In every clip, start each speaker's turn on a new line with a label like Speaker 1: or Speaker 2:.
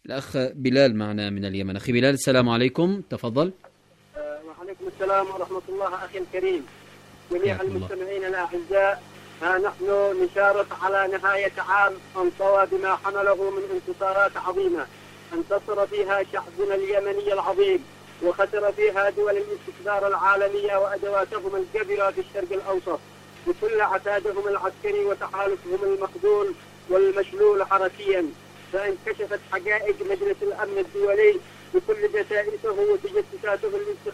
Speaker 1: الأخ بلال معنا من اليمن. أخي بلال السلام عليكم، تفضل.
Speaker 2: وعليكم السلام ورحمة الله أخي الكريم. جميع
Speaker 1: حياكم الله.
Speaker 2: المستمعين الأعزاء، ها نحن نشارك على نهاية عام انطوى بما حمله من انتصارات عظيمة انتصر فيها شعبنا اليمني العظيم، وخسر فيها دول الاستكبار العالمية وأدواتهم الكبيرة في الشرق الأوسط بكل عتادهم العسكري وتحالفهم المخذول والمشلول حركيا. فانكشفت حقائق مجلس الأمن الدولي بكل دسائسه وتجسساته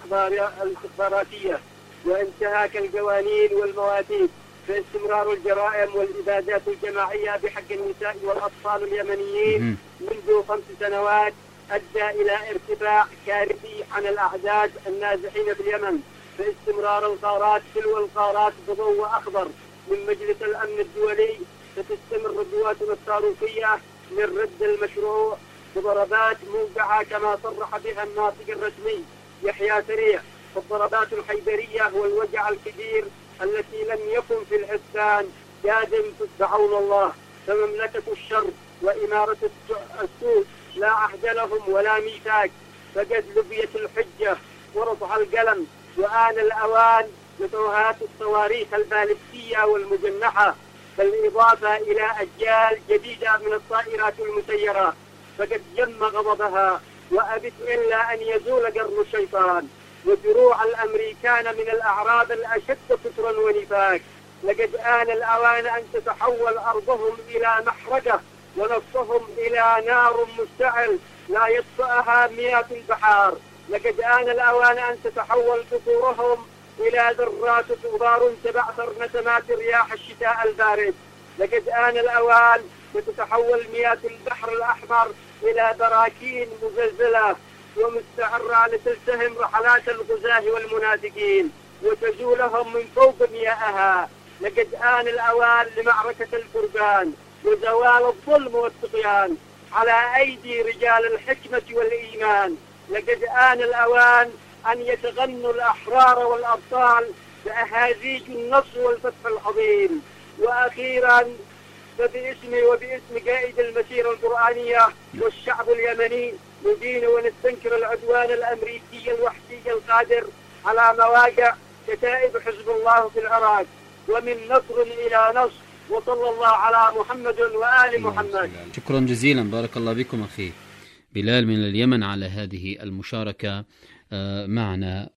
Speaker 2: الاستخباراتية وانتهاك القوانين والمواثيق، فاستمرار الجرائم والإبادات الجماعية بحق النساء والأطفال اليمنيين منذ 5 سنوات أدى إلى ارتفاع كارثي عن الأعداد النازحين في اليمن، فاستمرار الغارات تلو الغارات بضوء أخضر من مجلس الأمن الدولي. ستستمر قواتنا الصاروخية من رد المشروع بضربات موقعة كما صرح بها الناطق الرسمي يحيى سريع، فالضربات الحيدرية والوجع الكبير التي لم يكن في الحسبان قادم تدعون الله. فمملكة الشر وإمارة السوء لا عهد لهم ولا ميثاق، فقد لبيت الحجة ورفع القلم، وآن الأوان لتوهات الصواريخ البالستية والمجنحة، بالإضافة إلى أجيال جديدة من الطائرات المسيرة، فقد جم غضبها وأبت إلا أن يزول قرن الشيطان ودروع الأمريكان من الأعراب الأشد كفرا ونفاق. لقد آن الأوان أن تتحول أرضهم إلى محرقة ونفسهم إلى نار مشتعل لا يطفئها مياه البحار. لقد آن الأوان أن تتحول قصورهم إلى ذرات غبار تبعثر نسمات رياح الشتاء البارد. لقد آن الأوان لتتحول مياه البحر الأحمر إلى براكين مزلزلة ومستعرة لتلتهم رحلات الغزاة والمنافقين وتزولهم من فوق مياهها. لقد آن الأوان لمعركة الفرقان وزوال الظلم والطغيان على أيدي رجال الحكمة والإيمان. لقد آن الأوان أن يتغنوا الأحرار والأبطال بأهازيج النصر والفتح العظيم. وأخيرا فباسمي وباسم قائد المسيرة القرآنية والشعب اليمني ندين ونستنكر العدوان الأمريكي الوحشي القادر على مواقع كتائب حزب الله في العراق، ومن نصر إلى نصر، وصلى الله على محمد وآل محمد.
Speaker 1: شكرا جزيلا، بارك الله بكم أخي بلال من اليمن على هذه المشاركة معنا.